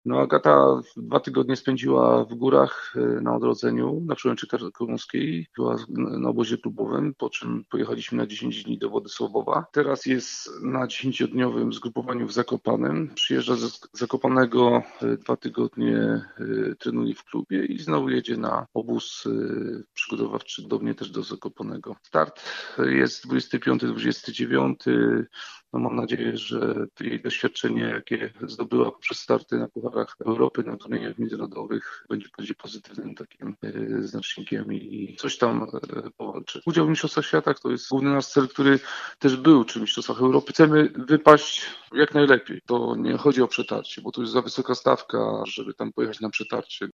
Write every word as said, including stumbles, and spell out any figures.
No Agata dwa tygodnie spędziła w górach y, na Odrodzeniu, na Przełęczy Tarnowskiej. Była na obozie klubowym, po czym pojechaliśmy na dziesięć dni do Władysławowa. Teraz jest na dziesięciodniowym zgrupowaniu w Zakopanem. Przyjeżdża z Zakopanego, y, dwa tygodnie y, trenuje w klubie i znowu jedzie na obóz y, przygotowawczy do mnie też do Zakopanego. Start jest dwudziestego piątego dwudziestego dziewiątego. No mam nadzieję, że jej doświadczenie, jakie zdobyła poprzez starty na Pucharach Europy, na turniejach międzynarodowych, będzie bardziej pozytywnym takim e, znacznikiem i coś tam e, powalczy. Udział w Mistrzostwach Świata to jest główny nasz cel, który też był, czy Mistrzostwach Europy. Chcemy wypaść jak najlepiej. To nie chodzi o przetarcie, bo to jest za wysoka stawka, żeby tam pojechać na przetarcie.